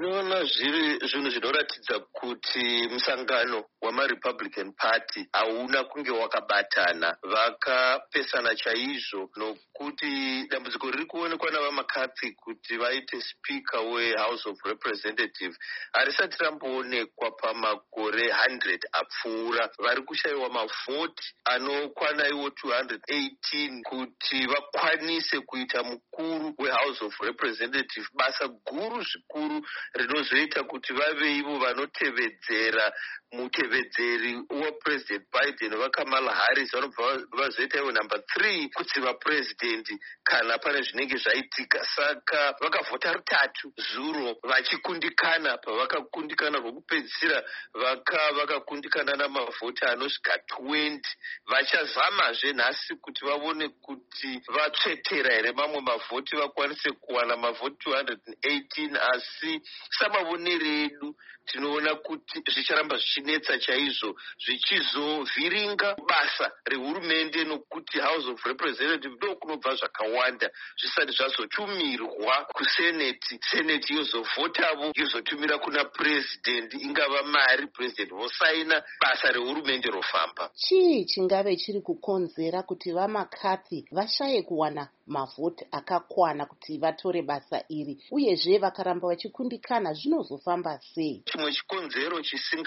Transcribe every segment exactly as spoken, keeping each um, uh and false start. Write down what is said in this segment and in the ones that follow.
Ndinoona zviri zvinhu zvinoratidza kuti musangano wamaRepublican Party hauna kunge wakabatana, vakapesana chaizvo, nokuti dambudziko riri kuonekwa navaMcCarthy kuti vaite speaker weHouse of Representatives harisati ramboonekwa pamakore one hundred apfuura. Vari kushayiwa mavhoti anokwana iwo two hundred eighteen kuti vakwanise kuita mukuru weHouse of Representatives basa guru zvikuru rinozoita kuti vave ivo vanotevedzera mutevedzeri waPresident Biden vaKamala Harris, vanobva vazoita ivo number three kutsiva president kana pane zvinenge zvaitika. Saka vakavhota rutatu zuro vachikundikana. Pavakakundikana rwokupedzisira vaka vakakundikana namavhoti anosvika twenty. Vachazamazve nhasi kuti vaone kuti vatsvetera here mamwe mavhoti vakwanise kuwana mavhoti two hundred eighteen, asi samavonere edu tinoona kuti zvicharamba zvichinetsa chaizvo, zvichizovhiringa basa rehurumende, nokuti House of Representatives ndo kunobva zvakawanda zvisati zvazotumirwa kuseneti. Seneti yozovhotavo yozotumira kuna president, ingava mari president vosaina, basa rehurumende rofamba. Chii chingave chiri kukonzera kuti vaMcCarthy vashaye kuwana mavhoti akakwana kuti vatore basa iri, uyezve vakaramba vachikundikana zvinozofamba sei? Chimwe chikonzero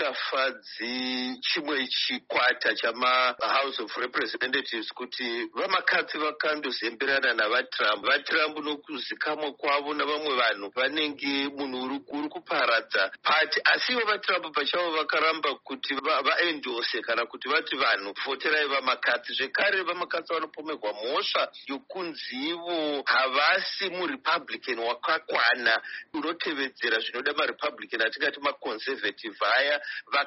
chisingafadzi chimwe chikwata chamaHouse of Representatives kuti vaMcCarthy vakandozemberana navaTrump. VaTrump nokuzikamwa kwavo navamwe vanhu vanenge munhu uri kuparadza pati, asi ivo vaTrump pachavo vakaramba kuti vaendose kana kuti vati vanhu voterai vaMcCarthy. Zvekare vaMcCarthy vanopomerwa mhosva yokunzi ivo havasi muRepublican wakakwana unotevedzera zvinoda maRepublican atingati maconservative aya.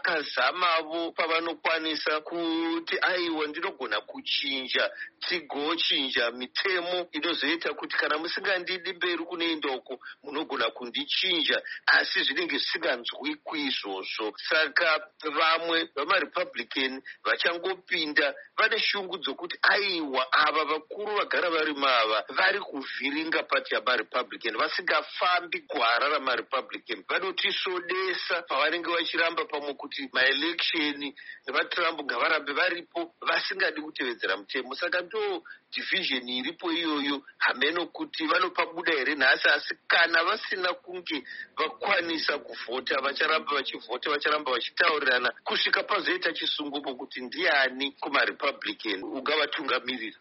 Vakazamavo pavanokwanisa kuti aiwa ndinogona kuchinja tigochinja mitemo inozoita kuti kana musingandidi mberi kunoendako munogona kundichinja, asi zvinenge zvisinganzwikwi izvozvo. Saka vamwe vamaRepublican vachangopinda vane shungu dzokuti aiwa ava vakuru vagara vari mava vari kuvhiringa pati yamaRepublican, vasingafambi gwara ramaRepublican, vanotisodesa pavanenge vachiramba pamwe kuti maelection vaTrump ngavarambe varipo vasingadi kutevedzera mutemo. Saka ndo division iripo iyoyo, hameno kuti vanopabuda here nhasi, asi kana vasina kunge vakwanisa kuvhota vacharamba vachivhota, vacharamba vachitaurirana kusvika pazoita chisungumo kuti ndiani kumaRepublican ungavatungamirira.